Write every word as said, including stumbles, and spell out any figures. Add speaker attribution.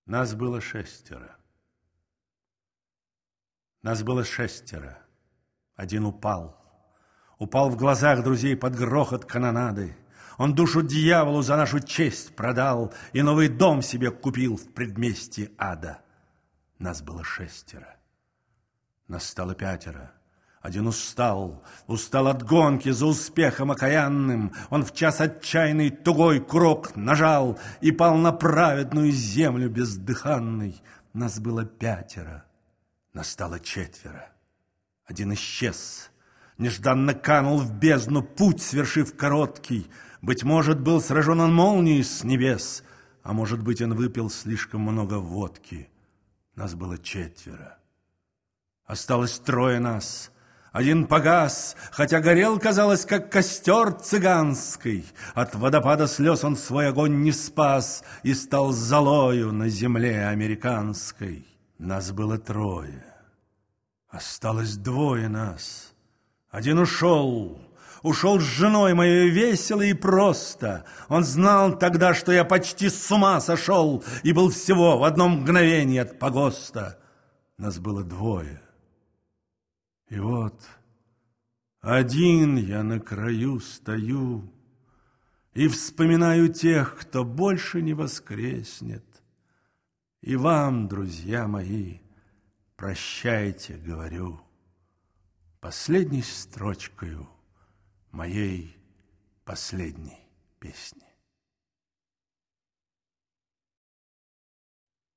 Speaker 1: Нас было шестеро. Нас было шестеро. Один упал. Упал в глазах друзей под грохот канонады. Он душу дьяволу за нашу честь продал и новый дом себе купил в предместье ада. Нас было шестеро. Нас стало пятеро. Один устал, устал от гонки за успехом окаянным. Он в час отчаянный тугой курок нажал и пал на праведную землю бездыханной. Нас было пятеро, нас стало четверо. Один исчез, нежданно канул в бездну, путь свершив короткий. Быть может, был сражен он молнией с небес, а может быть, он выпил слишком много водки. Нас было четверо. Осталось трое нас. Один погас, хотя горел, казалось, как костер цыганский. От водопада слез он свой огонь не спас и стал золою на земле американской. Нас было трое. Осталось двое нас. Один ушел, ушел с женой моей весело и просто. Он знал тогда, что я почти с ума сошел и был всего в одно мгновение от погоста. Нас было двое. И вот один я на краю стою и вспоминаю тех, кто больше не воскреснет. И вам, друзья мои, прощайте, говорю, последней строчкою моей последней песни.